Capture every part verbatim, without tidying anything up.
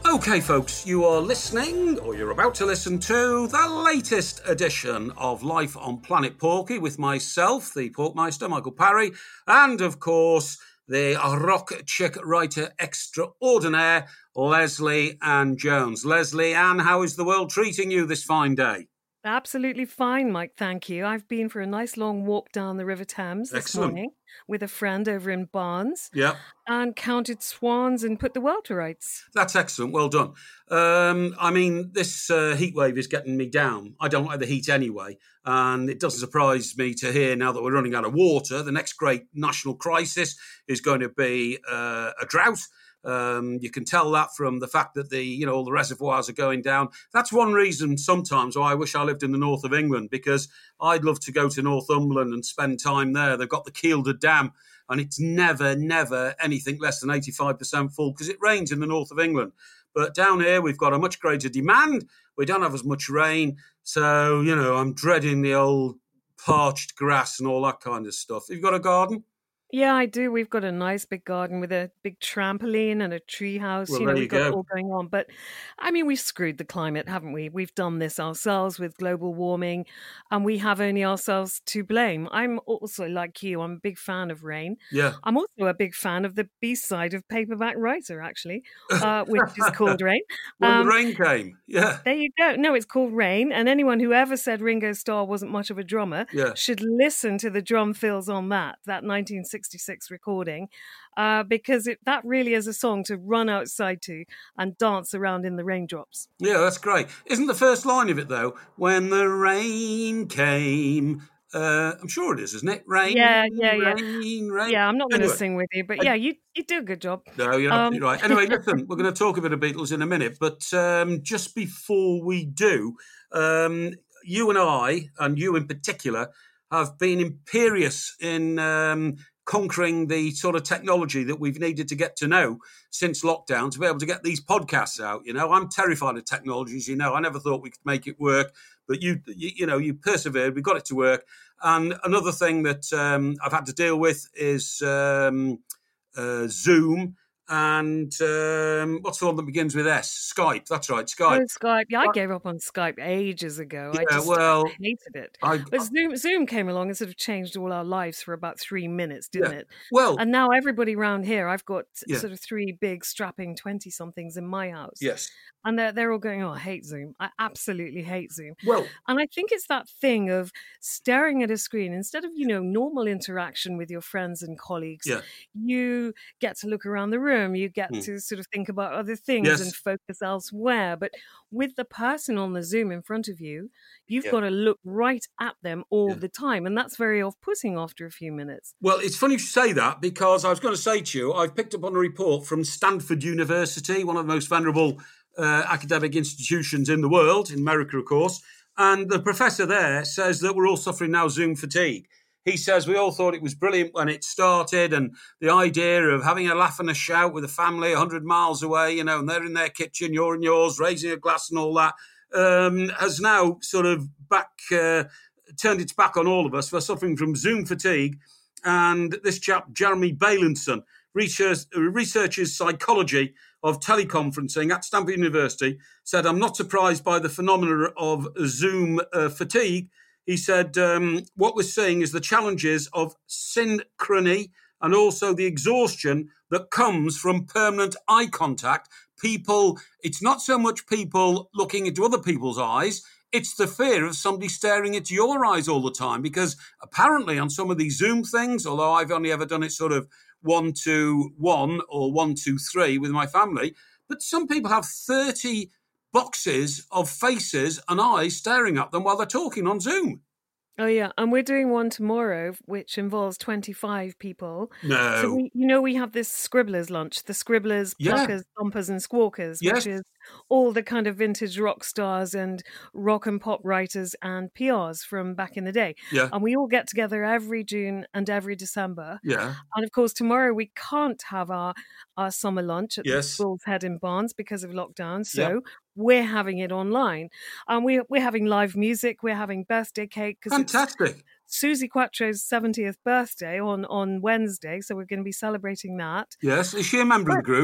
Okay, folks, you are listening, or you're about to listen to, the latest edition of Life on Planet Porky with myself, the Porkmeister, Michael Parry, and, of course, the rock chick writer extraordinaire, Lesley Ann Jones. Lesley Ann, how is the world treating you this fine day? Absolutely fine, Mike, thank you. I've been for a nice long walk down the River Thames this Excellent. morning with a friend over in Barnes. Yeah. And counted swans and put the world to rights. That's excellent. Well done. Um, I mean, this uh, heat wave is getting me down. I don't like the heat anyway. And it doesn't surprise me to hear now that we're running out of water, the next great national crisis is going to be uh, a drought. Um, you can tell that from the fact that the, you know, all the reservoirs are going down. That's one reason sometimes why I wish I lived in the north of England, because I'd love to go to Northumberland and spend time there. They've got the Kielder Dam, and it's never, never anything less than eighty-five percent full because it rains in the north of England. But down here, we've got a much greater demand. We don't have as much rain. So, you know, I'm dreading the old parched grass and all that kind of stuff. Have you got a garden? Yeah, I do. We've got a nice big garden with a big trampoline and a tree house. Well, you know, there we've you got go. it all going on. But I mean, we've screwed the climate, haven't we? We've done this ourselves with global warming, and we have only ourselves to blame. I'm also, like you, I'm a big fan of rain. Yeah. I'm also a big fan of the B-side of Paperback Writer, actually, uh, which is called Rain. When Um, the rain came. Yeah. There you go. No, it's called Rain. And anyone who ever said Ringo Starr wasn't much of a drummer Yeah. should listen to the drum fills on that, that nineteen sixty-six recording, uh, because it, that really is a song to run outside to and dance around in the raindrops. Yeah, that's great. Isn't the first line of it, though, when the rain came... Uh, I'm sure it is, isn't it? Rain, Yeah, yeah, yeah. rain, rain. Yeah, I'm not going to Anyway. sing with you, but yeah, you, you do a good job. No, you're Um, absolutely right. Anyway, listen, we're going to talk about the Beatles in a minute, but um, just before we do, um, you and I, and you in particular, have been imperious in um, conquering the sort of technology that we've needed to get to know since lockdown to be able to get these podcasts out. You know, I'm terrified of technology, as you know. I never thought we could make it work, but you, you, you know, you persevered. We got it to work. And another thing that um, I've had to deal with is um, uh, Zoom and um, what's the one that begins with S? Skype. That's right, Skype. Oh, Skype. Yeah, I gave up on Skype ages ago. I Yeah, just well, hated it. I, But Zoom, Zoom came along and sort of changed all our lives for about three minutes, didn't Yeah. it? well, And now everybody around here, I've got Yeah. sort of three big strapping twenty-somethings in my house. yes. And they're, they're all going, oh, I hate Zoom. I absolutely hate Zoom. Well, And I think it's that thing of staring at a screen instead of, you know, normal interaction with your friends and colleagues. yeah. You get to look around the room. You get Hmm. to sort of think about other things Yes. and focus elsewhere. But with the person on the Zoom in front of you, you've Yeah. got to look right at them all Yeah. the time. And that's very off-putting after a few minutes. Well, it's funny you say that because I was going to say to you, I've picked up on a report from Stanford University, one of the most venerable uh, academic institutions in the world, in America, of course. And the professor there says that we're all suffering now Zoom fatigue. He says we all thought it was brilliant when it started, and the idea of having a laugh and a shout with a family one hundred miles away, you know, and they're in their kitchen, you're in yours, raising a glass and all that, um, has now sort of back uh, turned its back on all of us. We're suffering from Zoom fatigue. And this chap, Jeremy Bailenson, research, researches psychology of teleconferencing at Stanford University, said, I'm not surprised by the phenomena of Zoom uh, fatigue. He said, um, what we're seeing is the challenges of synchrony and also the exhaustion that comes from permanent eye contact. People, it's not so much people looking into other people's eyes, it's the fear of somebody staring into your eyes all the time, because apparently on some of these Zoom things, although I've only ever done it sort of one to one or one to three with my family, but some people have thirty boxes of faces and eyes staring at them while they're talking on Zoom. Oh, yeah. And we're doing one tomorrow, which involves twenty-five people. No. So, we, you know, we have this Scribblers lunch, the Scribblers, Yeah. Pluckers, Thumpers and Squawkers, Yes. which is all the kind of vintage rock stars and rock and pop writers and P Rs from back in the day. Yeah. And we all get together every June and every December. Yeah. And of course, tomorrow we can't have our, our summer lunch at Yes. the Bull's Head in Barnes because of lockdown. So Yep. we're having it online. And we, we're having live music. We're having birthday cake. 'Cause it's Fantastic. Susie Quattro's seventieth birthday on, on Wednesday. So we're going to be celebrating that. Yes. Is she a member of the group?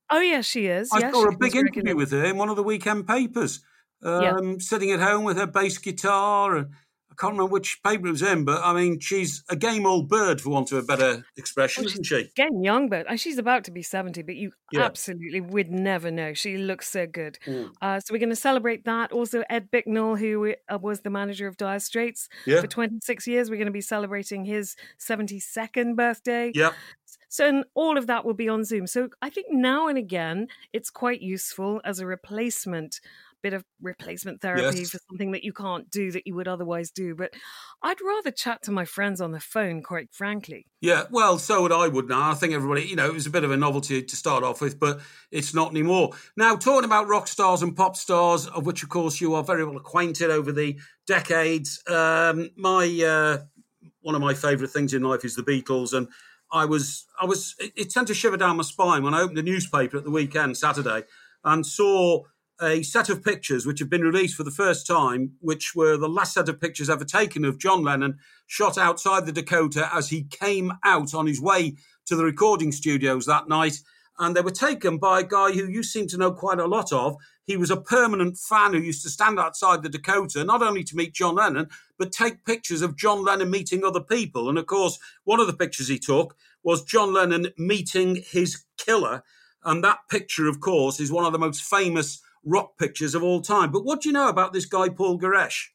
Oh, yeah, she is. I Yeah, saw she a big comes interview regularly. with her in one of the weekend papers, Yeah. um, sitting at home with her bass guitar. And I can't remember which paper it was in, but I mean, she's a game old bird, for want of a better expression, Well, she's isn't she? getting young, but uh, she's about to be seventy, but you Yeah. absolutely would never know. She looks so good. Mm. Uh, so we're going to celebrate that. Also, Ed Bicknell, who uh, was the manager of Dire Straits Yeah. for twenty-six years, we're going to be celebrating his seventy-second birthday. Yeah. So and all of that will be on Zoom. So I think now and again, it's quite useful as a replacement, bit of replacement therapy Yes. for something that you can't do that you would otherwise do. But I'd rather chat to my friends on the phone, quite frankly. Yeah, well, so would I would now. I think everybody, you know, it was a bit of a novelty to start off with, but it's not anymore. Now, talking about rock stars and pop stars, of which, of course, you are very well acquainted over the decades. Um, my uh, one of my favourite things in life is the Beatles, and I was, I was, it, it sent a shiver down my spine when I opened the newspaper at the weekend, Saturday, and saw a set of pictures which have been released for the first time, which were the last set of pictures ever taken of John Lennon shot outside the Dakota as he came out on his way to the recording studios that night. And they were taken by a guy who you seem to know quite a lot of. He was a permanent fan who used to stand outside the Dakota, not only to meet John Lennon, but take pictures of John Lennon meeting other people. And of course, one of the pictures he took was John Lennon meeting his killer. And that picture, of course, is one of the most famous rock pictures of all time. But what do you know about this guy, Paul Goresh?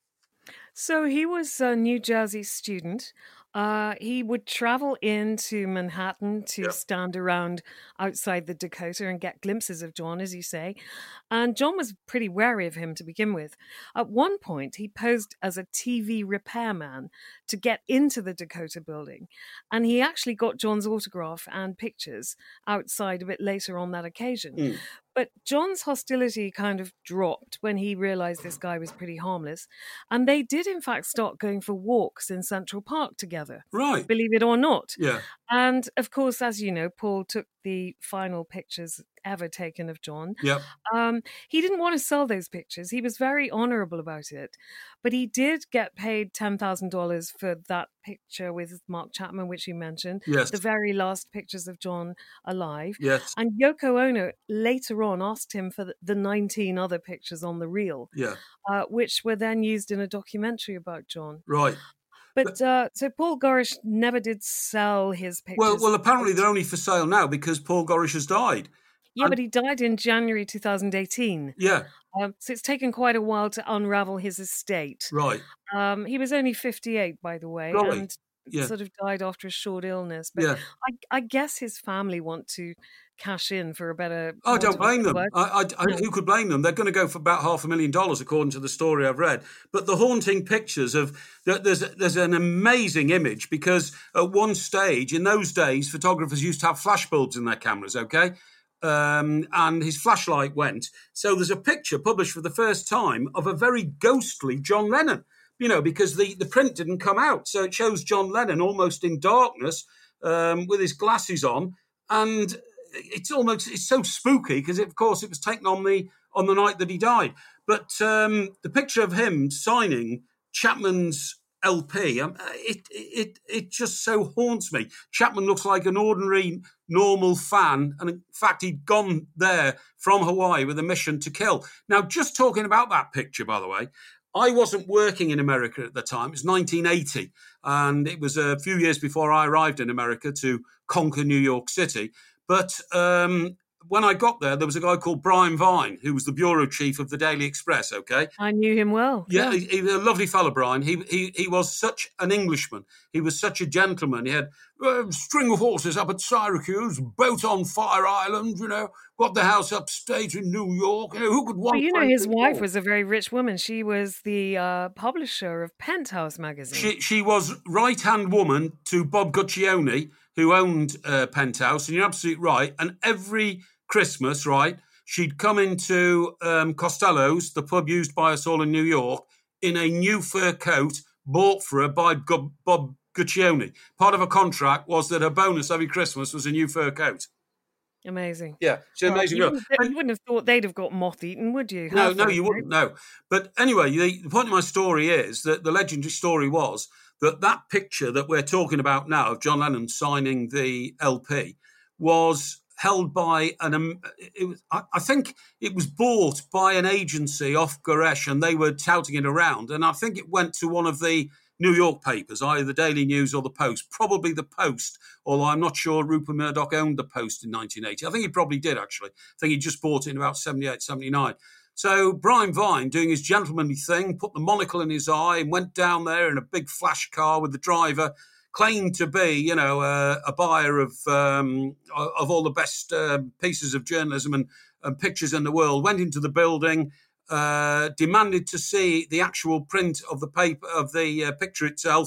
So he was a New Jersey student. Uh, he would travel into Manhattan to Yeah. stand around outside the Dakota and get glimpses of John, as you say. And John was pretty wary of him to begin with. At one point, he posed as a T V repairman to get into the Dakota building. And he actually got John's autograph and pictures outside a bit later on that occasion. Mm. But John's hostility kind of dropped when he realized this guy was pretty harmless. And they did, in fact, start going for walks in Central Park together, Right. believe it or not. Yeah. And of course, as you know, Paul took the final pictures ever taken of John. Yep. Um, he didn't want to sell those pictures. He was very honorable about it. But he did get paid ten thousand dollars for that picture with Mark Chapman, which you mentioned. Yes. The very last pictures of John alive. Yes. And Yoko Ono later on asked him for the- the nineteen other pictures on the reel, Yeah. uh, which were then used in a documentary about John. Right. But uh, so Paul Goresh never did sell his pictures. Well, well, apparently they're only for sale now because Paul Goresh has died. Yeah, and- but he died in January two thousand eighteen. Yeah. Um, so it's taken quite a while to unravel his estate. Right. Um, he was only fifty-eight, by the way, Right. and Yeah. sort of died after a short illness. But Yeah. I, I guess his family want to cash in for a better... I want don't of a blame better them. word. I, I, I, No. who could blame them? They're going to go for about half a million dollars, according to the story I've read. But the haunting pictures of there's there's an amazing image because at one stage in those days, photographers used to have flash bulbs in their cameras. Okay. Um, and his flashlight went. So there's a picture published for the first time of a very ghostly John Lennon, you know, because the, the print didn't come out. So it shows John Lennon almost in darkness um, with his glasses on. And it's almost, it's so spooky because, of course, it was taken on the on the night that he died. But um, the picture of him signing Chapman's L P, um, it, it it just so haunts me. Chapman looks like an ordinary, normal fan. And in fact, he'd gone there from Hawaii with a mission to kill. Now, just talking about that picture, by the way, I wasn't working in America at the time. It was nineteen eighty. And it was a few years before I arrived in America to conquer New York City. But um, when I got there, there was a guy called Brian Vine, who was the bureau chief of the Daily Express, okay? I knew him well. Yeah, He, he was a lovely fellow, Brian. He, he he was such an Englishman. He was such a gentleman. He had a string of horses up at Syracuse, boat on Fire Island, you know, got the house upstate in New York. You know, who could want... Well, you know, his anything wife more? was a very rich woman. She was the uh, publisher of Penthouse magazine. She she was right-hand woman to Bob Guccione, who owned uh, Penthouse, and you're absolutely right. And every Christmas, right, she'd come into um, Costello's, the pub used by us all in New York, in a new fur coat bought for her by Gu- Bob Guccione. Part of her contract was that her bonus every Christmas was a new fur coat. Amazing. Yeah, she's an Well, amazing you, girl. wouldn't, you wouldn't have thought they'd have got moth-eaten, would you? No, Half no, of you them, wouldn't, no. But anyway, the, the point of my story is that the legendary story was that that picture that we're talking about now of John Lennon signing the L P was held by an. Um, it was, I, I think it was bought by an agency off Goresh, and they were touting it around. And I think it went to one of the New York papers, either the Daily News or the Post, probably the Post, although I'm not sure Rupert Murdoch owned the Post in nineteen eighty. I think he probably did, actually. I think he just bought it in about seventy-eight, seventy-nine. So Brian Vine, doing his gentlemanly thing, put the monocle in his eye and went down there in a big flash car with the driver, claimed to be, you know, uh, a buyer of um, of all the best uh, pieces of journalism and, and pictures in the world, went into the building, uh, demanded to see the actual print of the paper, of the uh, picture itself.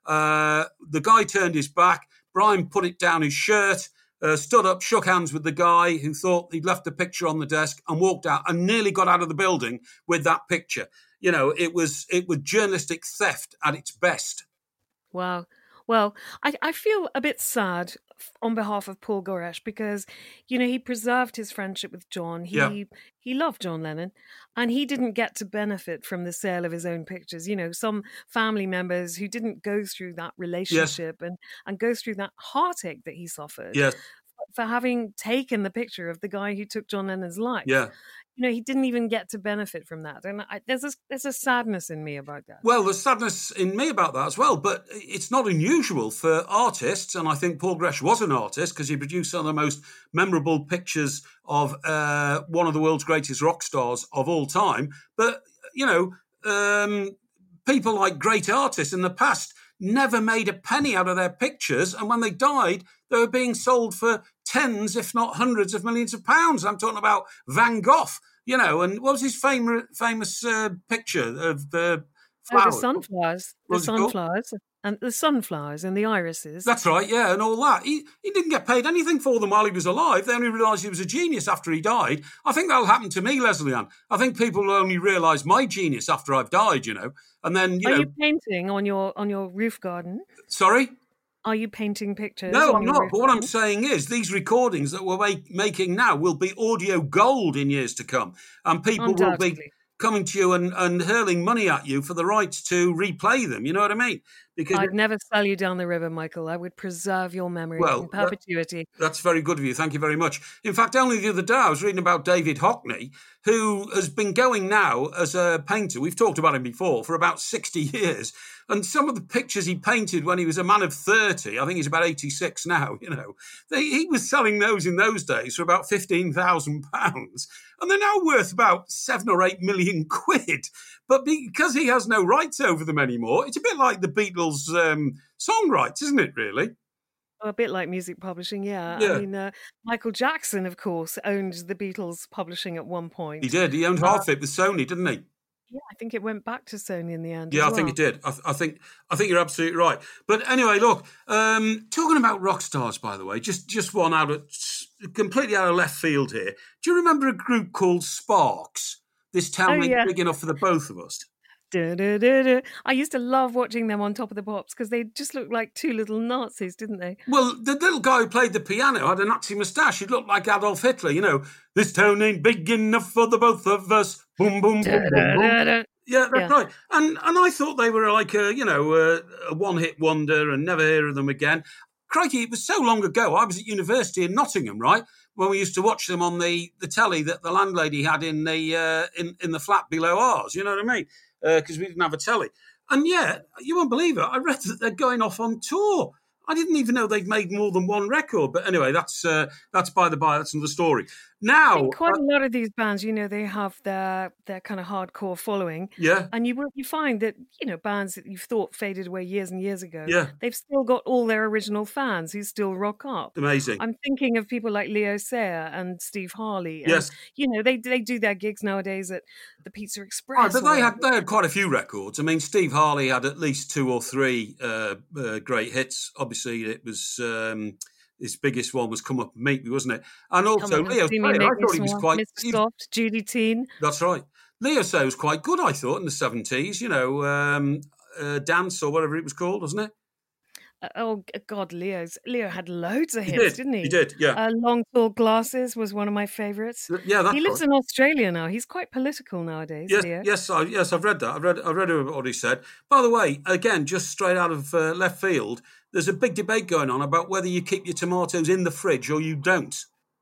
Uh, the guy turned his back. Brian put it down his shirt, Uh, stood up, shook hands with the guy who thought he'd left the picture on the desk and walked out and nearly got out of the building with that picture. You know, it was it was journalistic theft at its best. Wow. Well, I, I feel a bit sad on behalf of Paul Goresh because, you know, he preserved his friendship with John. He Yeah. he loved John Lennon, and he didn't get to benefit from the sale of his own pictures. You know, some family members who didn't go through that relationship and, and go through that heartache that he suffered Yes. for having taken the picture of the guy who took John Lennon's life. Yeah. You know, he didn't even get to benefit from that. And I, there's, a, there's a sadness in me about that. Well, there's sadness in me about that as well, but it's not unusual for artists, and I think Paul Goresh was an artist because he produced some of the most memorable pictures of uh, one of the world's greatest rock stars of all time. But, you know, um, people like great artists in the past never made a penny out of their pictures, and when they died, they were being sold for tens, if not hundreds of millions of pounds. I'm talking about Van Gogh, you know, and what was his famous famous uh, picture of the flowers? Oh, the sunflowers, the What's it called? sunflowers, and the sunflowers and the irises. That's right, yeah, and all that. He he didn't get paid anything for them while he was alive. They only realised he was a genius after he died. I think that'll happen to me, Leslie Ann. I think people will only realise my genius after I've died, you know. And then, you Are know, you painting on your on your roof garden? sorry. Are you painting pictures? No, on I'm your not. roof But what I'm garden? saying is these recordings that we're make, making now will be audio gold in years to come. And people will be Undoubtedly. coming to you and, and hurling money at you for the rights to replay them. You know what I mean? Because I'd never sell you down the river, Michael. I would preserve your memory Well, in that- perpetuity. that's very good of you. Thank you very much. In fact, only the other day I was reading about David Hockney, who has been going now as a painter. We've talked about him before for about sixty years. And some of the pictures he painted when he was a man of thirty, I think he's about eighty-six now, you know, they, he was selling those in those days for about fifteen thousand pounds. And they're now worth about seven or eight million quid. But because he has no rights over them anymore, it's a bit like the Beatles' um, song rights, isn't it, really? A bit like music publishing, yeah. Yeah. I mean, uh, Michael Jackson, of course, owned the Beatles publishing at one point. He did. He owned Uh, half of it with Sony, didn't he? Yeah, I think it went back to Sony in the end. Yeah, as I think well. it did. I, th- I think I think you're absolutely right. But anyway, look, um, talking about rock stars, by the way, just just one out of completely out of left field here. Do you remember a group called Sparks? This town Oh, ain't yeah. big enough for the both of us. Du- du- du- du. I used to love watching them on Top of the Pops because they just looked like two little Nazis, didn't they? Well, the little guy who played the piano had a Nazi moustache. He looked like Adolf Hitler, you know. This town ain't big enough for the both of us. Boom, boom, boom, boom, boom. Du-du-du-du. Yeah, that's Yeah. right. And and I thought they were like a, you know, a, a one-hit wonder and never hear of them again. Crikey, it was so long ago. I was at university in Nottingham, right, when we used to watch them on the, the telly that the landlady had in the uh, in, in the flat below ours. You know what I mean? Because we didn't have a telly. And yet, you won't believe it, I read that they're going off on tour. I didn't even know they'd made more than one record. But anyway, that's uh, that's by the by. That's another story. I Now, think quite uh, a lot of these bands, you know, they have their their kind of hardcore following, yeah, and you will- you find that you know bands that you thought faded away years and years ago, yeah, they've still got all their original fans who still rock up. amazing. I'm thinking of people like Leo Sayer and Steve Harley, and Yes. you know they they do their gigs nowadays at the Pizza Oh, Express. but or they had whatever. they had quite a few records. I mean, Steve Harley had at least two or three uh, uh, great hits. Obviously, it was um, his biggest one was "Come Up and Meet Me," wasn't it? And Come also on and Leo see me, Sayer, I make me thought he was smile. quite. Mister he- Soft, Judy Teen. that's right. Leo Sayer was quite good, I thought, in the seventies. You know, um, uh, Dance or whatever it was called, wasn't it? Uh, oh g- God, Leo's Leo had loads of He hits, did. didn't he? He did. Yeah. Uh, Long Tall Glasses was one of my favourites. yeah. That's He lives right. in Australia now. He's quite political nowadays, Yes, Leo. yes, I, yes. I've read that. I've read. I've read what he said. By the way, again, just straight out of uh, left field, there's a big debate going on about whether you keep your tomatoes in the fridge or you don't.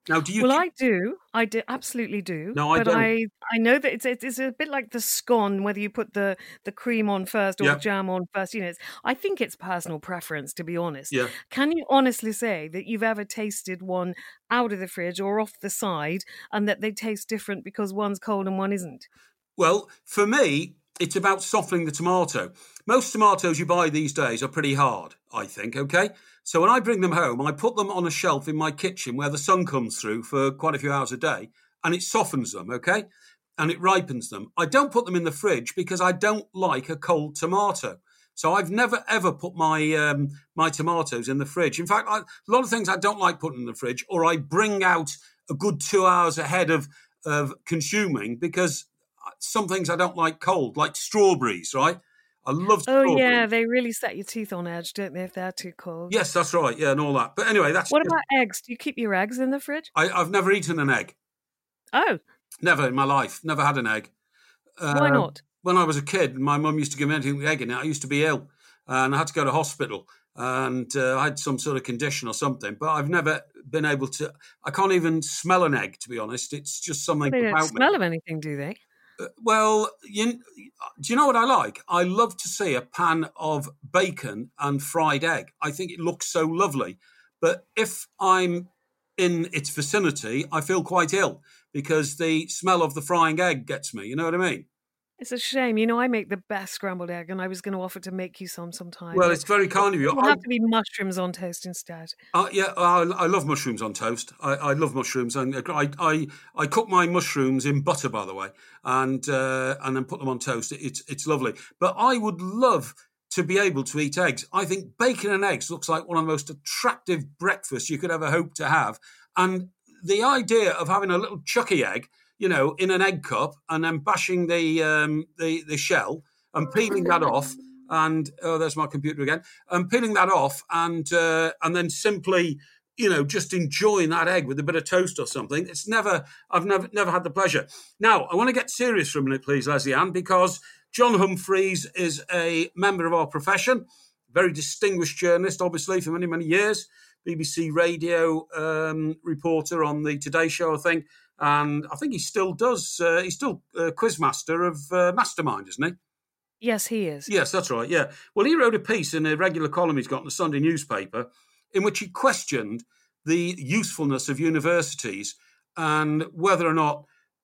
Now, do you? Well, keep- I do. I do, absolutely do. No, I but don't. I, I know that it's, it's it's a bit like the scone, whether you put the, the cream on first or Yeah. the jam on first. You know, it's, I think it's personal preference, to be honest. Yeah. Can you honestly say that you've ever tasted one out of the fridge or off the side, and that they taste different because one's cold and one isn't? Well, for me, it's about softening the tomato. Most tomatoes you buy these days are pretty hard, I think, okay? So when I bring them home, I put them on a shelf in my kitchen where the sun comes through for quite a few hours a day, and it softens them, okay? And it ripens them. I don't put them in the fridge because I don't like a cold tomato. So I've never, ever put my um, my tomatoes in the fridge. In fact, I, a lot of things I don't like putting in the fridge, or I bring out a good two hours ahead of, of consuming, because some things I don't like cold, like strawberries, right? I love Oh, strawberries. yeah, they really set your teeth on edge, don't they, if they're too cold? Yes, that's right. Yeah, and all that. But anyway, that's What just, about eggs? Do you keep your eggs in the fridge? I, I've never eaten an egg. Oh, Never in my life. Never had an egg. why Uh, not? When I was a kid, my mum used to give me anything with egg in it. I used to be ill, and I had to go to hospital, and uh, I had some sort of condition or something. But I've never been able to. I can't even smell an egg, to be honest. It's just something They don't about smell me. of anything, do they? Uh, Well, you, do you know what I like? I love to see a pan of bacon and fried egg. I think it looks so lovely. But if I'm in its vicinity, I feel quite ill because the smell of the frying egg gets me. You know what I mean? It's a shame. You know, I make the best scrambled egg, and I was going to offer to make you some sometime. Well, but it's very kind of you. it will I, have to be mushrooms on toast instead. Uh, yeah, I, I love mushrooms on toast. I, I love mushrooms, and I, I I cook my mushrooms in butter, by the way, and uh, and then put them on toast. It's it's lovely. But I would love to be able to eat eggs. I think bacon and eggs looks like one of the most attractive breakfasts you could ever hope to have. And the idea of having a little chucky egg, you know, in an egg cup, and then bashing the um, the the shell and peeling that off. And oh, there's my computer again. And peeling that off, and uh, and then simply, you know, just enjoying that egg with a bit of toast or something. It's never, I've never, never had the pleasure. Now, I want to get serious for a minute, please, Leslie Ann, because John Humphreys is a member of our profession, very distinguished journalist, obviously, for many, many years. B B C radio um, reporter on the Today Show, I think, and I think he still does. Uh, he's still uh, quizmaster of uh, Mastermind, isn't he? Yes, he is. Yes, that's right, yeah. Well, he wrote a piece in a regular column he's got in the Sunday newspaper in which he questioned the usefulness of universities and whether or not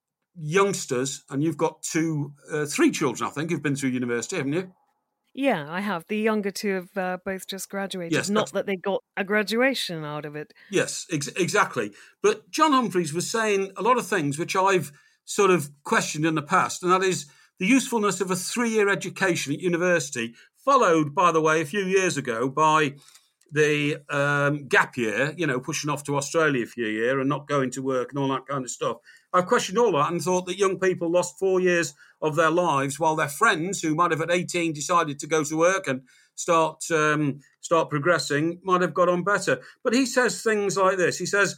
youngsters, and you've got two, uh, three children, I think, who've been through university, haven't you? Yeah, I have. The younger two have uh, both just graduated. Yes, Not that's- that they got a graduation out of it. Yes, ex- exactly. But John Humphreys was saying a lot of things which I've sort of questioned in the past, and that is the usefulness of a three-year education at university, followed, by the way, a few years ago by the um, gap year, you know, pushing off to Australia for a year and not going to work and all that kind of stuff. I questioned all that and thought that young people lost four years of their lives while their friends, who might have at eighteen decided to go to work and start um, start progressing, might have got on better. But he says things like this. He says,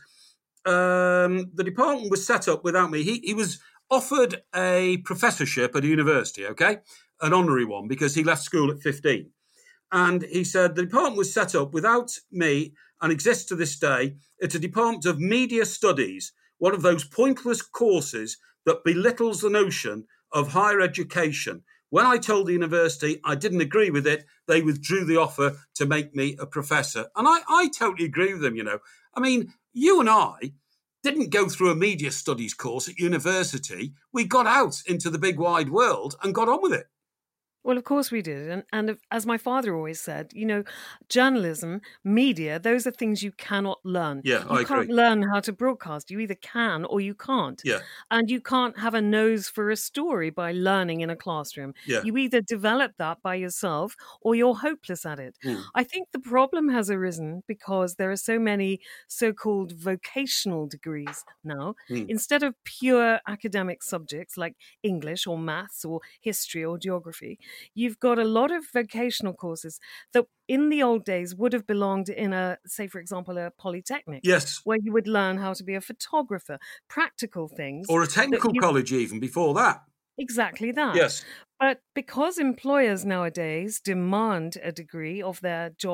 um, the department was set up without me. He, he was offered a professorship at a university, okay, an honorary one, because he left school at fifteen. And he said the department was set up without me and exists to this day. It's a department of media studies, one of those pointless courses that belittles the notion of higher education. When I told the university I didn't agree with it, they withdrew the offer to make me a professor. And I, I totally agree with them, you know. I mean, you and I didn't go through a media studies course at university. We got out into the big wide world and got on with it. Well, of course we did. And, and as my father always said, you know, journalism, media, those are things you cannot learn. Yeah, you I can't agree. learn how to broadcast. You either can or you can't. Yeah, And you can't have a nose for a story by learning in a classroom. yeah. You either develop that by yourself or you're hopeless at it. Mm. I think the problem has arisen because there are so many so-called vocational degrees now. Mm. Instead of pure academic subjects like English or maths or history or geography, you've got a lot of vocational courses that in the old days would have belonged in a, say, for example, a polytechnic. Yes. Where you would learn how to be a photographer, practical things. Or a technical you, college even before that. Exactly that. Yes. But because employers nowadays demand a degree of their job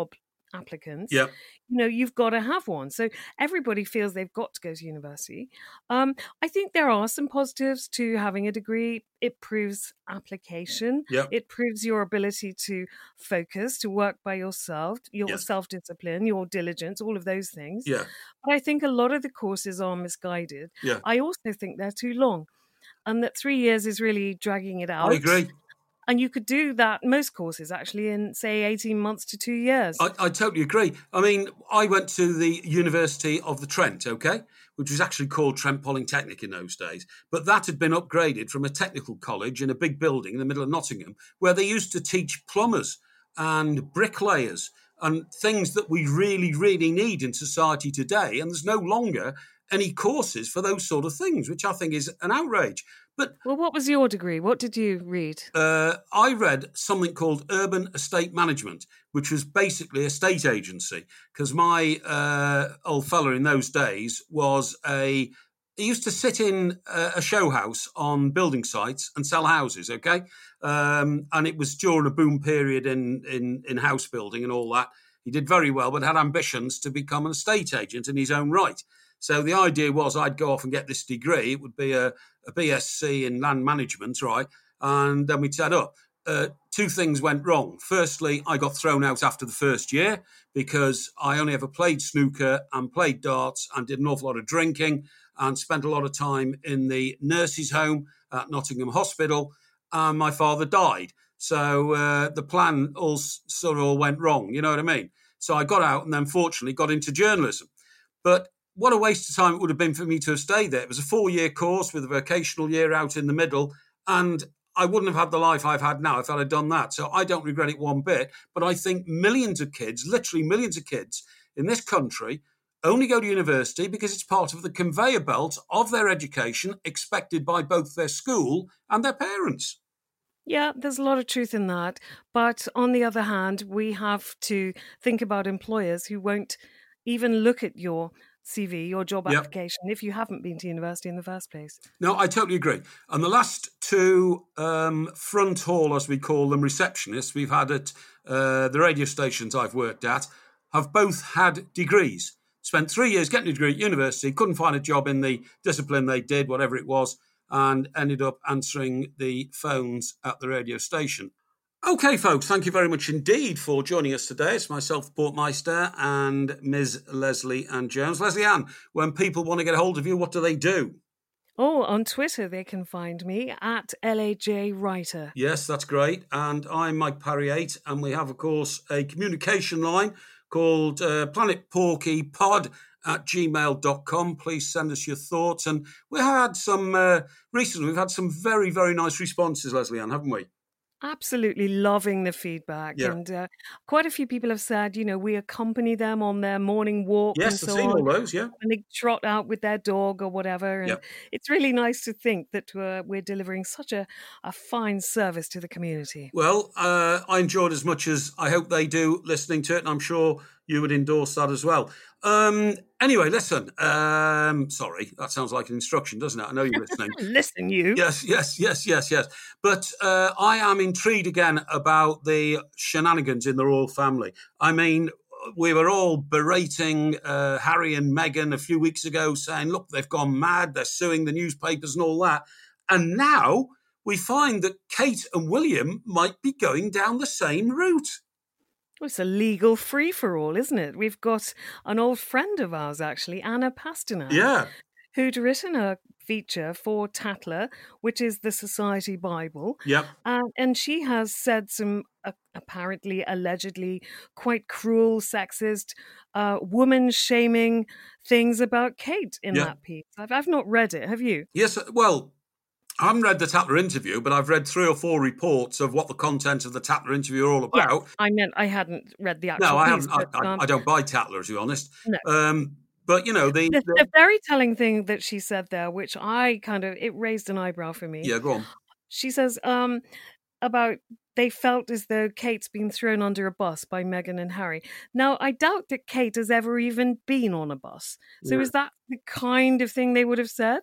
applicants, Yeah. you know, you've got to have one. So everybody feels they've got to go to university. Um, I think there are some positives to having a degree. It proves application. Yeah. It proves your ability to focus, to work by yourself, your Yes. self-discipline, your diligence, all of those things. Yeah. But I think a lot of the courses are misguided. Yeah. I also think they're too long, and that three years is really dragging it out. I agree. And you could do that, most courses actually, in, say, eighteen months to two years. I, I totally agree. I mean, I went to the University of the Trent, okay, which was actually called Trent Polytechnic in those days. But that had been upgraded from a technical college in a big building in the middle of Nottingham, where they used to teach plumbers and bricklayers and things that we really, really need in society today. And there's no longer any courses for those sort of things, which I think is an outrage. But well, what was your degree? What did you read? Uh, I read something called Urban Estate Management, which was basically a state agency, because my uh, old fella in those days was a... He used to sit in a, a show house on building sites and sell houses, okay? Um, and it was during a boom period in, in, in house building and all that. He did very well, but had ambitions to become an estate agent in his own right. So the idea was I'd go off and get this degree. It would be a, a B S c in land management, right? And then we'd set up. Uh, two things went wrong. Firstly, I got thrown out after the first year because I only ever played snooker and played darts and did an awful lot of drinking and spent a lot of time in the nurses' home at Nottingham Hospital. And my father died. So uh, the plan all sort of all went wrong, you know what I mean? So I got out and then fortunately got into journalism. But what a waste of time it would have been for me to have stayed there. It was a four-year course with a vocational year out in the middle, and I wouldn't have had the life I've had now if I'd have done that. So I don't regret it one bit, but I think millions of kids, literally millions of kids in this country, only go to university because it's part of the conveyor belt of their education expected by both their school and their parents. Yeah, there's a lot of truth in that. But on the other hand, we have to think about employers who won't even look at your C V, your job Yep. application, if you haven't been to university in the first place. No, I totally agree. And the last two um, front hall, as we call them, receptionists we've had at uh, the radio stations I've worked at, have both had degrees. Spent three years getting a degree at university, couldn't find a job in the discipline they did, whatever it was, and ended up answering the phones at the radio station. Okay, folks, thank you very much indeed for joining us today. It's myself, Port Meister, and Miz Leslie Ann Jones. Leslie Ann, when people want to get hold of you, what do they do? Oh, on Twitter they can find me at L A J Writer. Yes, that's great. And I'm Mike Parry eight, and we have, of course, a communication line called uh, planetporkypod at gmail dot com. Please send us your thoughts. And we had some, uh, recently, we've had some very, very nice responses, Leslie Ann, haven't we? Absolutely loving the feedback. Yeah. And uh, quite a few people have said, you know, we accompany them on their morning walk and Yes, I've so seen on. all those, yeah. And they trot out with their dog or whatever. And Yeah. it's really nice to think that uh, we're delivering such a, a fine service to the community. Well, uh, I enjoyed as much as I hope they do listening to it, and I'm sure you would endorse that as well. Um, anyway, listen. Um, sorry, that sounds like an instruction, doesn't it? I know you're listening. Listen, you. Yes, yes, yes, yes, yes. But uh, I am intrigued again about the shenanigans in the royal family. I mean, we were all berating uh, Harry and Meghan a few weeks ago, saying, look, they've gone mad, they're suing the newspapers and all that. And now we find that Kate and William might be going down the same route. Well, it's a legal free-for-all, isn't it? We've got an old friend of ours, actually, Anna Pasternak. Yeah. Who'd written a feature for Tatler, which is the Society Bible. Yep. Uh, and she has said some uh, apparently, allegedly, quite cruel, sexist, uh, woman-shaming things about Kate in Yep. that piece. I've, I've not read it. Have you? Yes, well, I haven't read the Tatler interview, but I've read three or four reports of what the content of the Tatler interview are all about. Yes, I meant I hadn't read the actual No, I piece. haven't. But, I, um, I, I don't buy Tatler, to be honest. No. Um, but, you know, the... The, the the very telling thing that she said there, which I kind of, it raised an eyebrow for me. yeah, go on. She says um, about they felt as though Kate's been thrown under a bus by Meghan and Harry. Now, I doubt that Kate has ever even been on a bus. So Yeah. is that the kind of thing they would have said?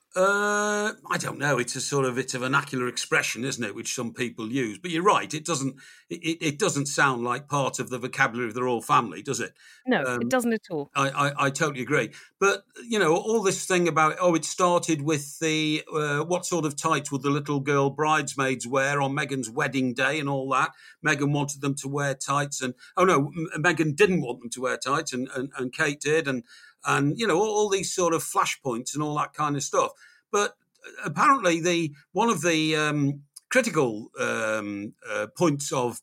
Uh, I don't know. It's a sort of it's a vernacular expression, isn't it, which some people use. But you're right. It doesn't it, it doesn't sound like part of the vocabulary of the royal family, does it? No, it Um, doesn't at all. I, I, I totally agree. But, you know, all this thing about, oh, it started with the, uh, what sort of tights would the little girl bridesmaids wear on Meghan's wedding day and all that? Meghan wanted them to wear tights and, oh no, M- Meghan didn't want them to wear tights and, and, and Kate did. And, and, you know, all, all these sort of flashpoints and all that kind of stuff. But apparently the, one of the um, critical um, uh, points of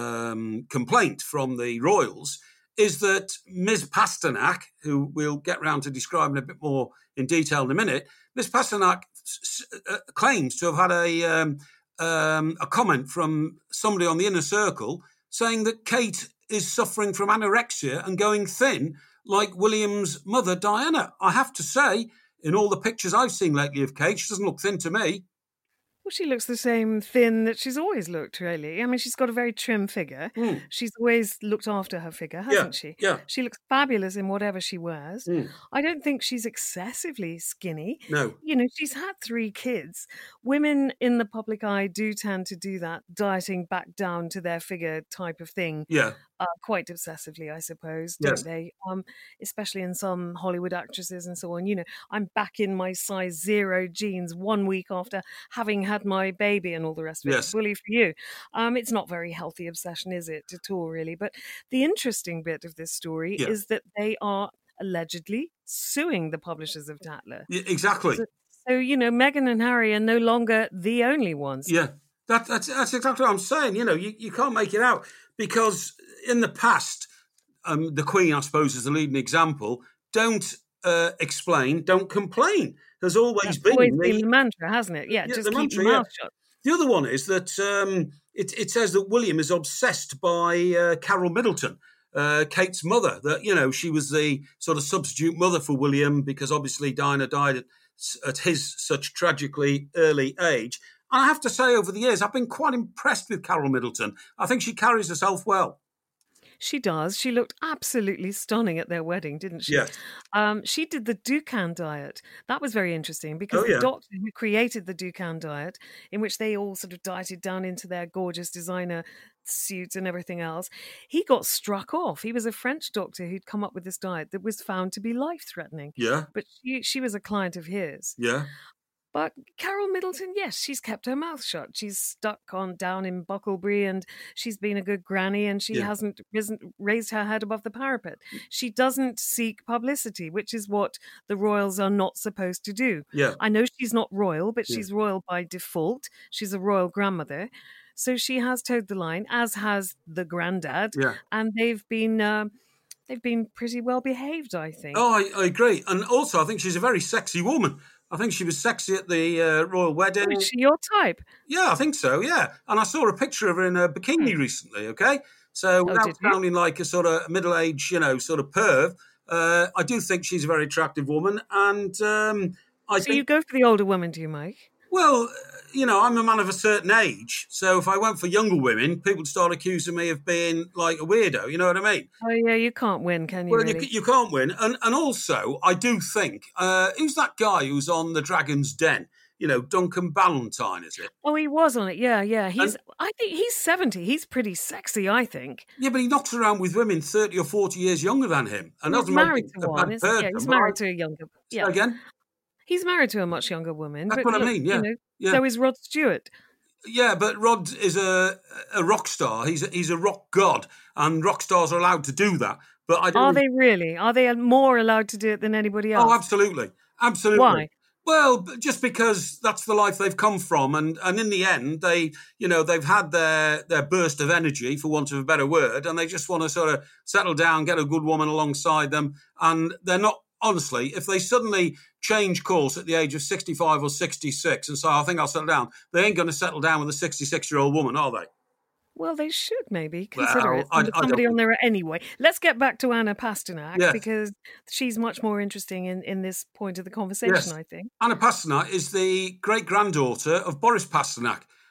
um, complaint from the royals is that Miz Pasternak, who we'll get round to describing a bit more in detail in a minute, Miz Pasternak s- uh, claims to have had a um, um, a comment from somebody on the inner circle saying that Kate is suffering from anorexia and going thin like William's mother, Diana. I have to say, in all the pictures I've seen lately of Kate, she doesn't look thin to me. Well, she looks the same thin that she's always looked, really. I mean, she's got a very trim figure. Mm. She's always looked after her figure, hasn't she? Yeah. She looks fabulous in whatever she wears. Mm. I don't think she's excessively skinny. No. You know, she's had three kids. Women in the public eye do tend to do that, dieting back down to their figure type of thing. Yeah. Uh, quite obsessively, I suppose, Yes. don't they? Um, especially in some Hollywood actresses and so on. You know, I'm back in my size zero jeans one week after having had my baby and all the rest of it. Yes. Bully for you. Um, it's not very healthy obsession, is it, at all, really? But the interesting bit of this story Yeah. is that they are allegedly suing the publishers of Tatler. Yeah, exactly. So, so, you know, Meghan and Harry are no longer the only ones. Yeah, that, that's that's exactly what I'm saying. You know, you, you can't make it out because in the past, um, the Queen, I suppose, is the leading example. Don't uh, explain, don't complain. There's always That's been always the, been the mantra, hasn't it? Yeah, Yeah, just the keep mantra, your yeah. mouth shut. The other one is that um, it, it says that William is obsessed by uh, Carol Middleton, uh, Kate's mother. That, you know, she was the sort of substitute mother for William because obviously Diana died at, at his such tragically early age. And I have to say, over the years, I've been quite impressed with Carol Middleton. I think she carries herself well. She does. She looked absolutely stunning at their wedding, didn't she? Yes. Um, she did the Dukan diet. That was very interesting because Oh, yeah. the doctor who created the Dukan diet, in which they all sort of dieted down into their gorgeous designer suits and everything else, he got struck off. He was a French doctor who'd come up with this diet that was found to be life-threatening. Yeah, But she, she was a client of his. yeah. But Carol Middleton, yes, she's kept her mouth shut. She's stuck on down in Bucklebury and she's been a good granny and she Yeah. hasn't risen, raised her head above the parapet. She doesn't seek publicity, which is what the royals are not supposed to do. Yeah. I know she's not royal, but Yeah. she's royal by default. She's a royal grandmother. So she has towed the line, as has the granddad. Yeah. And they've been... Uh, they've been pretty well behaved, I think. Oh, I, I agree. And also, I think she's a very sexy woman. I think she was sexy at the uh, royal wedding. Oh, is she your type? Yeah, I think so, yeah. And I saw a picture of her in a bikini recently, okay? So without did you? sounding like a sort of middle-aged, you know, sort of perv, uh, I do think she's a very attractive woman. And um, I So think, you go for the older woman, do you, Mike? well, you know, I'm a man of a certain age. So if I went for younger women, people would start accusing me of being like a weirdo. You know what I mean? Oh, yeah, you can't win, can you, Well, really? you, you can't win. And and also, I do think, uh, who's that guy who's on the Dragon's Den? You know, Duncan Ballantyne, is it? Oh, he was on it, yeah, yeah. He's, I think he's seventy. He's pretty sexy, I think. Yeah, but he knocks around with women thirty or forty years younger than him. And He's doesn't make married it to a one. bad Isn't, yeah, person, he's but married I- to a younger... Say Yeah, again? he's married to a much younger woman. That's but what I look, mean, yeah, You know, yeah. So is Rod Stewart. Yeah, but Rod is a a rock star. He's a, he's a rock god, and rock stars are allowed to do that. But I don't. Are they really? Are they more allowed to do it than anybody else? Oh, absolutely, absolutely. Why? Well, b- just because that's the life they've come from, and, and in the end, they, you know, they've had their their burst of energy, for want of a better word, and they just want to sort of settle down, get a good woman alongside them, and they're not. Honestly, if they suddenly change course at the age of sixty-five or sixty-six and say, I think I'll settle down, they ain't going to settle down with a sixty-six-year-old woman, are they? Well, they should maybe consider Well, it. I- Send I somebody don't on there anyway. Let's get back to Anna Pasternak Yes. because she's much more interesting in, in this point of the conversation, Yes. I think. Anna Pasternak is the great-granddaughter of Boris Pasternak,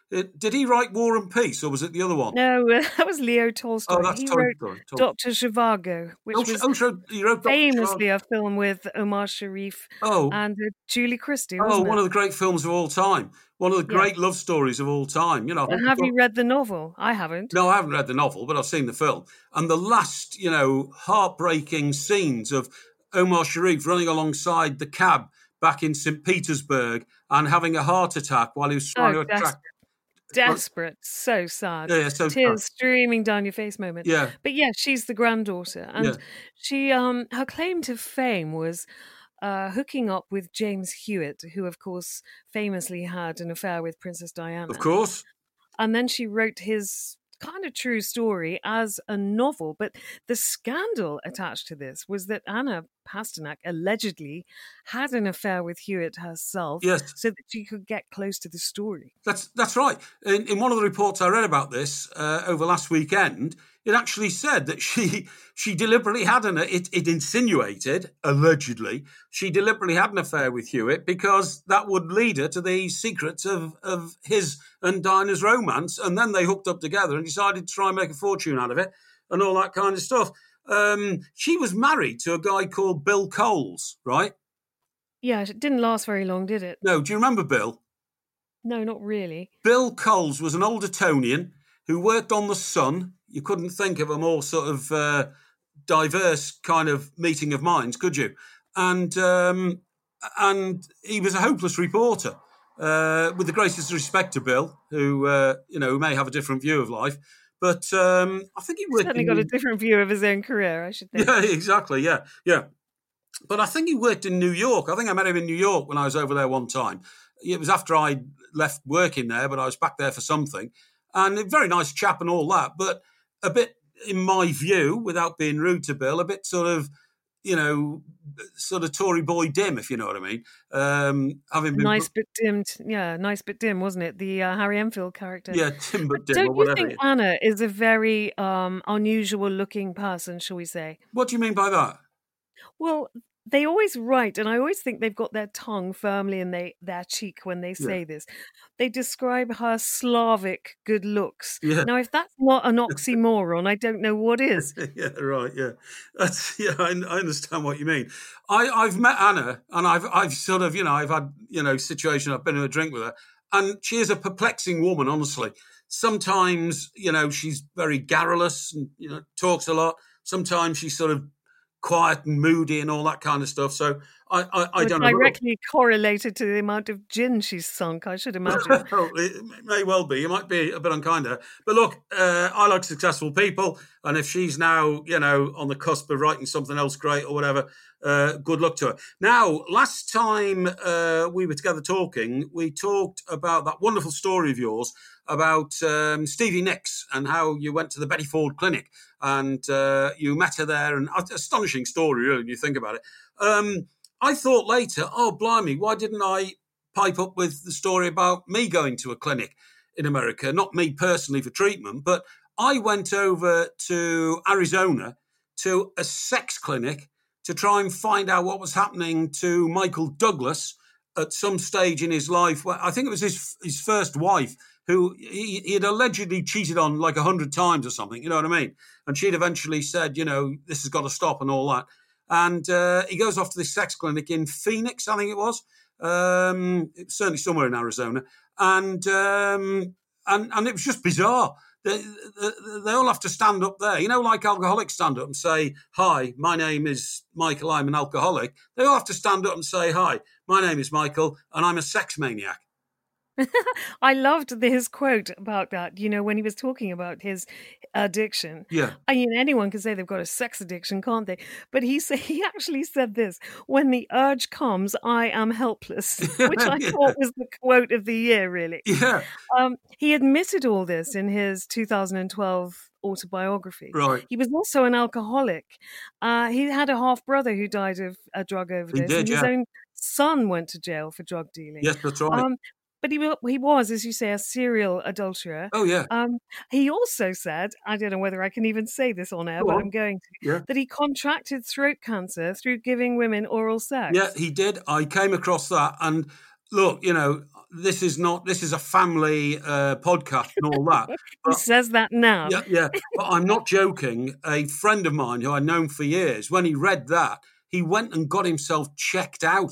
It, did he write War and Peace, or was it the other one? No, that was Leo Tolstoy. Oh, that's he Tolstoy. wrote Tolstoy. Doctor Zhivago, which Oh, was oh, so he wrote Doctor famously Zhivago. a film with Omar Sharif Oh. and uh, Julie Christie, Oh, wasn't one it? of the great films of all time. One of the Yeah. great love stories of all time. You know, And have you read the novel? I haven't. No, I haven't read the novel, but I've seen the film. And the last, you know, heartbreaking scenes of Omar Sharif running alongside the cab back in Saint Petersburg and having a heart attack while he was trying Oh, to attract. Desperate, so sad. Yeah, yeah, so Tears sad. streaming down your face moment. Yeah. But yeah, she's the granddaughter. And Yeah. she um her claim to fame was uh, hooking up with James Hewitt, who of course famously had an affair with Princess Diana. Of course. And then she wrote his kind of true story as a novel. But the scandal attached to this was that Anna Pasternak allegedly had an affair with Hewitt herself, Yes. so that she could get close to the story. That's that's right. In, in one of the reports I read about this uh, over last weekend, it actually said that she she deliberately had an it, it insinuated allegedly she deliberately had an affair with Hewitt because that would lead her to the secrets of of his and Dinah's romance, and then they hooked up together and decided to try and make a fortune out of it and all that kind of stuff. Um, she was married to a guy called Bill Coles, right? Yeah, it didn't last very long, did it? No, do you remember Bill? No, not really. Bill Coles was an old Etonian who worked on The Sun. You couldn't think of a more sort of uh, diverse kind of meeting of minds, could you? And um, and he was a hopeless reporter. Uh, with the greatest respect to Bill, who uh, you know may have a different view of life, but um, I think he He's worked. certainly in got New- a different view of his own career, I should think. Yeah, exactly. Yeah, yeah. But I think he worked in New York. I think I met him in New York when I was over there one time. It was after I left working there, but I was back there for something. And a very nice chap and all that, but a bit, in my view, without being rude to Bill, a bit sort of, you know, sort of Tory boy dim, if you know what I mean. Um, having been Nice bit dimmed. Yeah, nice bit dim, wasn't it? The uh, Harry Enfield character. Yeah, dim but dim, Don't or you whatever. think it is. Anna is a very um, unusual looking person, shall we say? What do you mean by that? Well, they always write, and I always think they've got their tongue firmly in they, their cheek when they say Yeah. this. They describe her Slavic good looks. Yeah. Now, if that's not an oxymoron, I don't know what is. Yeah, right. Yeah, that's yeah. I, I understand what you mean. I, I've met Anna, and I've I've sort of you know I've had you know situation. I've been in a drink with her, and she is a perplexing woman. Honestly, sometimes you know she's very garrulous and you know talks a lot. Sometimes she's sort of quiet and moody and all that kind of stuff. So I I, I Which don't know. directly correlated to the amount of gin she's sunk, I should imagine. Well, it may well be. You might be a bit unkind to her. But look, uh, I like successful people. And if she's now, you know, on the cusp of writing something else great or whatever, uh, good luck to her. Now, last time uh, we were together talking, we talked about that wonderful story of yours about um, Stevie Nicks and how you went to the Betty Ford Clinic and uh, you met her there. And astonishing story, really, when you think about it. Um, I thought later, oh, blimey, why didn't I pipe up with the story about me going to a clinic in America? Not me personally for treatment, but I went over to Arizona to a sex clinic to try and find out what was happening to Michael Douglas at some stage in his life. Well, I think it was his his first wife who he, he had allegedly cheated on like a hundred times or something, you know what I mean? And she'd eventually said, you know, this has got to stop and all that. And uh, he goes off to this sex clinic in Phoenix, I think it was. Um, it was certainly somewhere in Arizona. And um, and and it was just bizarre. They, they, they all have to stand up there. You know, like alcoholics stand up and say, hi, my name is Michael, I'm an alcoholic. They all have to stand up and say, hi, my name is Michael, and I'm a sex maniac. I loved his quote about that, you know, when he was talking about his addiction. Yeah. I mean, anyone can say they've got a sex addiction, can't they? But he said, he actually said this, when the urge comes, I am helpless, which I Yeah. thought was the quote of the year, really. Yeah, Um, he admitted all this in his two thousand twelve autobiography. right. He was also an alcoholic. Uh, he had a half brother who died of a drug overdose, did, and his yeah. own son went to jail for drug dealing. Yes, that's right. Um, but he wa- he was, as you say, a serial adulterer. oh, yeah. Um, he also said, I don't know whether I can even say this on air, Go but on. I'm going to, Yeah. that he contracted throat cancer through giving women oral sex. Yeah, he did. I came across that. And look, you know, this is not, this is a family uh, podcast and all that. He But, says that now. yeah, yeah. But I'm not joking. A friend of mine who I'd known for years, when he read that, he went and got himself checked out.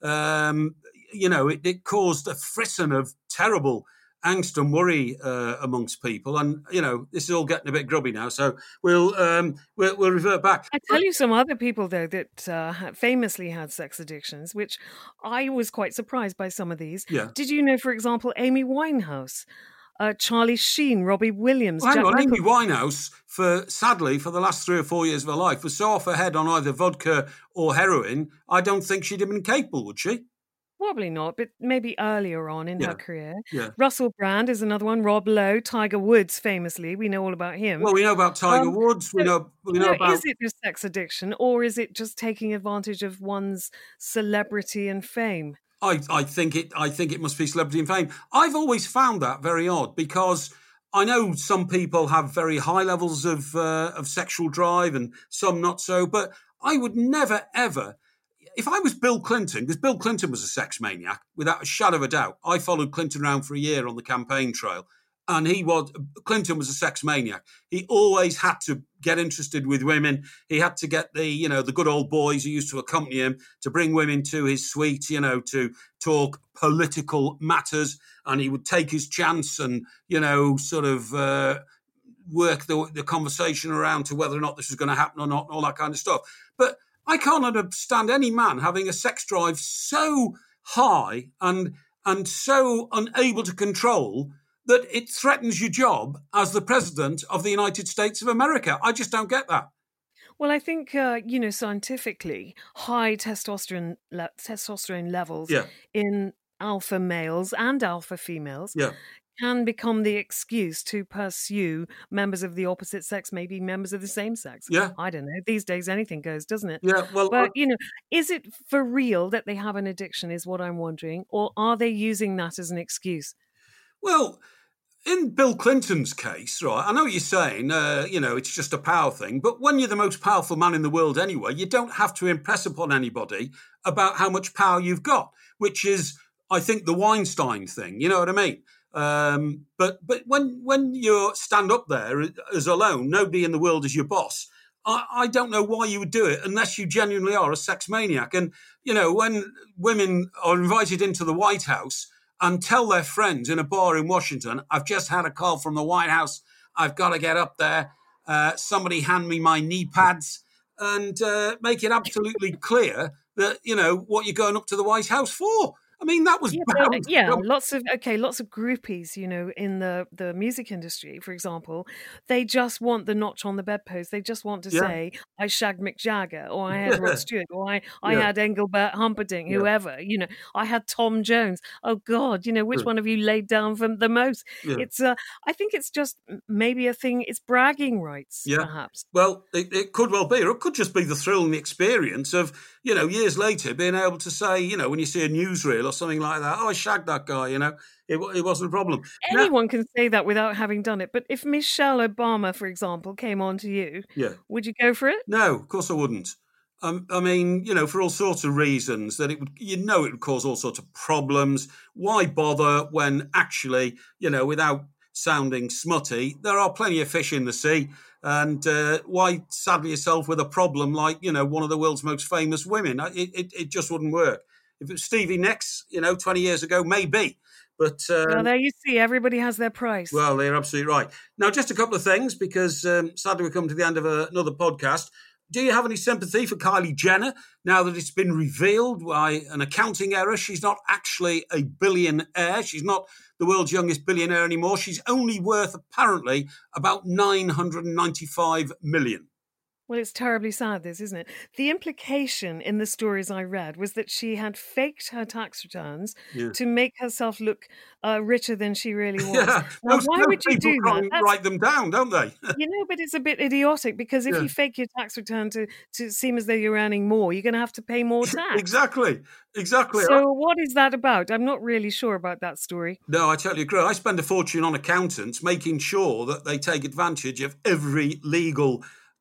Um, you know, it, it caused a frisson of terrible angst and worry uh, amongst people, and you know this is all getting a bit grubby now. So we'll um, we'll, we'll revert back. I tell you some other people though that uh, famously had sex addictions, which I was quite surprised by some of these. Yeah. Did you know, for example, Amy Winehouse, uh, Charlie Sheen, Robbie Williams, Well, hang Jack on, Amy Nicholson? Winehouse, for sadly for the last three or four years of her life, was so off her head on either vodka or heroin. I don't think she'd have been capable, would she? Probably not, but maybe earlier on in Yeah. her career. Yeah. Russell Brand is another one. Rob Lowe, Tiger Woods, famously, we know all about him. Well, we know about Tiger Um, Woods. We so, know we You know know, about. is it just sex addiction, or is it just taking advantage of one's celebrity and fame? I, I think it. I think it must be celebrity and fame. I've always found that very odd because I know some people have very high levels of uh, of sexual drive and some not so. But I would never ever, if I was Bill Clinton, because Bill Clinton was a sex maniac without a shadow of a doubt. I followed Clinton around for a year on the campaign trail, and he was Clinton was a sex maniac. He always had to get interested with women. He had to get the, you know, the good old boys who used to accompany him to bring women to his suite, you know, to talk political matters. And he would take his chance and, you know, sort of uh, work the, the conversation around to whether or not this was going to happen or not, and all that kind of stuff. But I can't understand any man having a sex drive so high and and so unable to control that it threatens your job as the president of the United States of America. I just don't get that. Well, I think, uh, you know, scientifically, high testosterone le- testosterone levels Yeah, in alpha males and alpha females yeah, can become the excuse to pursue members of the opposite sex, maybe members of the same sex. yeah, I don't know. These days, anything goes, doesn't it? yeah. Well, But, I- you know, is it for real that they have an addiction, is what I'm wondering, or are they using that as an excuse? well, in Bill Clinton's case, right, I know what you're saying, uh, you know, it's just a power thing, but when you're the most powerful man in the world anyway, you don't have to impress upon anybody about how much power you've got, which is, I think, the Weinstein thing, you know what I mean? Um, but but when when you stand up there as alone, nobody in the world is your boss, I, I don't know why you would do it unless you genuinely are a sex maniac. And, you know, when women are invited into the White House and tell their friends in a bar in Washington, I've just had a call from the White House, I've got to get up there, uh, somebody hand me my knee pads, and uh, make it absolutely clear that, you know, what you're going up to the White House for. I mean, that was Yeah, but, bound. yeah, lots of okay, lots of groupies, you know, in the the music industry, for example, they just want the notch on the bedpost. They just want to Yeah. say, "I shagged Mick Jagger," or "I had Yeah. Rod Stewart," or "I I Yeah. had Engelbert Humperdinck," Yeah. whoever, you know, "I had Tom Jones." Oh God, you know, which Yeah. one of you laid down for the most? Yeah. It's uh, I think it's just m- maybe a thing. It's bragging rights, Yeah. perhaps. Well, it, it could well be, or it could just be the thrill and the experience of, you know, years later being able to say, you know, when you see a newsreel or something like that, oh, I shagged that guy, you know, it, wa- it wasn't a problem. Now- Anyone can say that without having done it. But if Michelle Obama, for example, came on to you, yeah. would you go for it? No, of course I wouldn't. Um, I mean, you know, for all sorts of reasons that it would, you know, it would cause all sorts of problems. Why bother when actually, you know, without sounding smutty, there are plenty of fish in the sea. And uh, why saddle yourself with a problem like, you know, one of the world's most famous women? It, it, it just wouldn't work. If it was Stevie Nicks, you know, twenty years ago, maybe. But uh, Well, there you see, everybody has their price. well, they're absolutely right. Now, just a couple of things, because um, sadly we're coming to the end of a, another podcast. Do you have any sympathy for Kylie Jenner now that it's been revealed by an accounting error? She's not actually a billionaire. She's not the world's youngest billionaire anymore. She's only worth, apparently, about nine hundred ninety-five million. Well, it's terribly sad, this, isn't it? The implication in the stories I read was that she had faked her tax returns Yeah. to make herself look uh, richer than she really was. Yeah, Now, most, why most would you people do try that? and That's- write them down, don't they? You know, but it's a bit idiotic because if Yeah. you fake your tax return to, to seem as though you're earning more, you're going to have to pay more tax. exactly, exactly. So, what is that about? I'm not really sure about that story. No, I totally agree. I spend a fortune on accountants making sure that they take advantage of every legal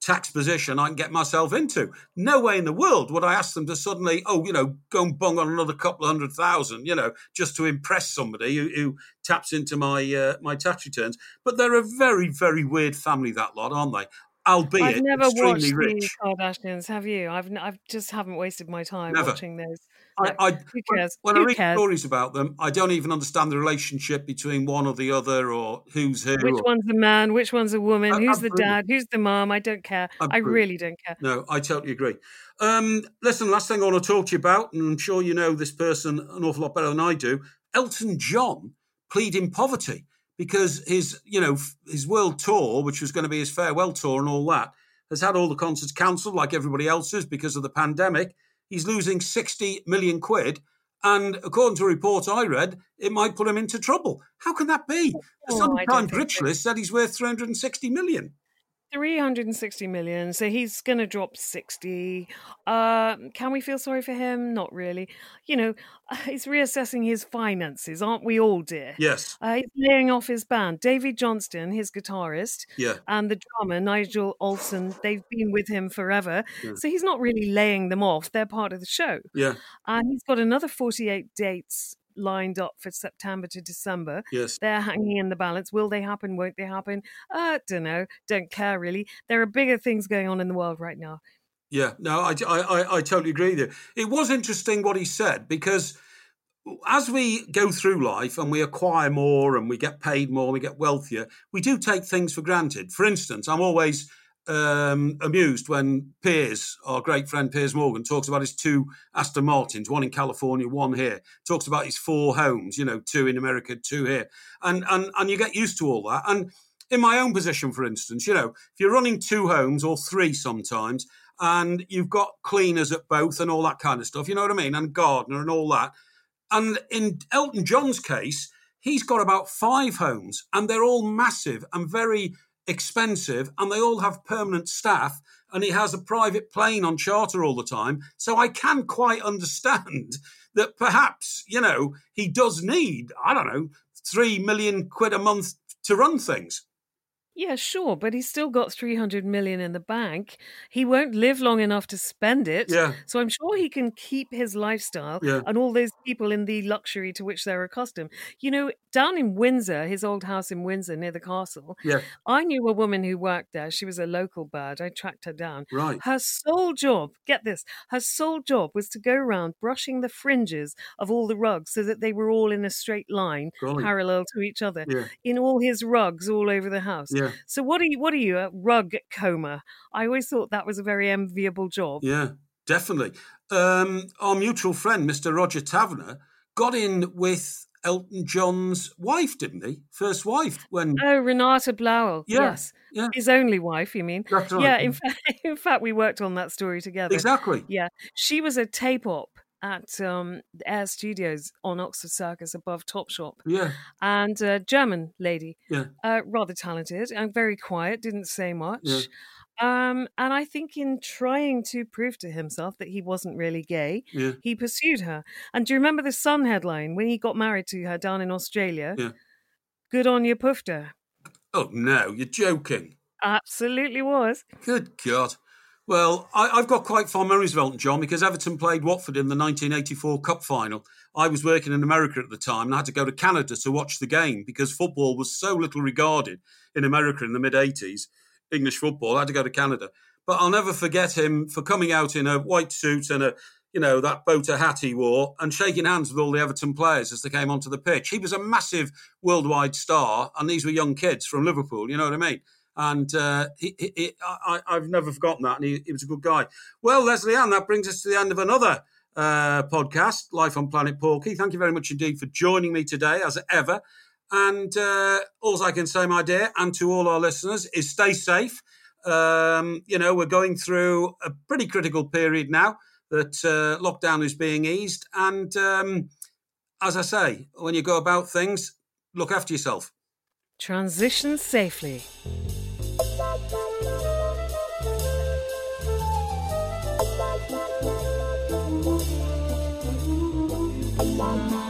tax position I can get myself into. No way in the world would I ask them to suddenly, oh, you know, go and bung on another couple of hundred thousand, you know, just to impress somebody who, who taps into my uh, my tax returns. But they're a very, very weird family, that lot, aren't they? Albeit I've never extremely watched rich. the Kardashians, have you? I've n- I've just haven't wasted my time Never. watching those. I, No, I, who cares? When who I read cares? stories about them, I don't even understand the relationship between one or the other, or who's who. Which or, one's the man? Which one's a woman? Uh, Who's the absolutely. dad? Who's the mom? I don't care. I Absolutely. really don't care. No, I totally agree. Um, listen, last thing I want to talk to you about, and I'm sure you know this person an awful lot better than I do. Elton John pleading poverty because his, you know, his world tour, which was going to be his farewell tour and all that, has had all the concerts cancelled like everybody else's because of the pandemic. He's losing sixty million quid. And according to a report I read, it might put him into trouble. How can that be? The Oh, Sunday I don't Times think rich so. list said he's worth three hundred sixty million. three hundred sixty million. So he's going to drop sixty. Uh, can we feel sorry for him? Not really. You know, he's reassessing his finances, aren't we all, dear? Yes. Uh, he's laying off his band. David Johnston, his guitarist, Yeah. and the drummer, Nigel Olsson, they've been with him forever. Yeah. So he's not really laying them off. They're part of the show. Yeah. And he's got another forty-eight dates lined up for September to December. Yes. They're hanging in the balance. Will they happen? Won't they happen? Uh, don't know. Don't care, really. There are bigger things going on in the world right now. Yeah. No, I, I, I totally agree with you. It was interesting what he said, because as we go through life and we acquire more and we get paid more, we get wealthier, we do take things for granted. For instance, I'm always um, amused when Piers, our great friend Piers Morgan, talks about his two Aston Martins, one in California, one here. Talks about his four homes, you know, two in America, two here. And, and, and you get used to all that. And in my own position, for instance, you know, if you're running two homes or three sometimes, and you've got cleaners at both and all that kind of stuff, you know what I mean? And gardener and all that. And in Elton John's case, he's got about five homes, and they're all massive and very expensive, and they all have permanent staff, and he has a private plane on charter all the time. So I can quite understand that perhaps, you know, he does need, I don't know, three million quid a month to run things. Yeah, sure, but he's still got three hundred million in the bank. He won't live long enough to spend it. Yeah. So I'm sure he can keep his lifestyle Yeah. and all those people in the luxury to which they're accustomed. You know, down in Windsor, his old house in Windsor near the castle, Yeah. I knew a woman who worked there. She was a local bird. I tracked her down. Right. Her sole job, get this, her sole job was to go around brushing the fringes of all the rugs so that they were all in a straight line, Golly. parallel to each other, Yeah. in all his rugs all over the house. Yeah. So what are you, what are you, a rug comber? I always thought that was a very enviable job. Yeah, definitely. Um, our mutual friend, Mister Roger Taverner, got in with Elton John's wife, didn't he? First wife. When Oh, Renata Blauel. Yeah, Yes. yeah. His only wife, you mean? That's right. Yeah, in fact, in fact, we worked on that story together. Exactly. Yeah. She was a tape op at um, the Air Studios on Oxford Circus above Topshop. Yeah, And a German lady, yeah, uh, rather talented and very quiet, didn't say much. Yeah. Um, and I think in trying to prove to himself that he wasn't really gay, yeah, he pursued her. And do you remember the Sun headline when he got married to her down in Australia? yeah. Good on you, Pufter. Oh, no, you're joking. Absolutely was. Good God. Well, I, I've got quite fond memories of Elton John because Everton played Watford in the nineteen eighty-four Cup final. I was working in America at the time and I had to go to Canada to watch the game because football was so little regarded in America in the mid-eighties. English football, I had to go to Canada. But I'll never forget him for coming out in a white suit and a, you know, that boater hat he wore and shaking hands with all the Everton players as they came onto the pitch. He was a massive worldwide star, and these were young kids from Liverpool, you know what I mean? And uh, he, he, he, I, I've never forgotten that, and he, he was a good guy. Well, Leslie Ann, that brings us to the end of another uh, podcast, Life on Planet Porky. Thank you very much indeed for joining me today, as ever. And uh, all I can say, my dear, and to all our listeners, is stay safe. Um, you know, we're going through a pretty critical period now that uh, lockdown is being eased. And um, as I say, when you go about things, look after yourself. Transition safely. Bye.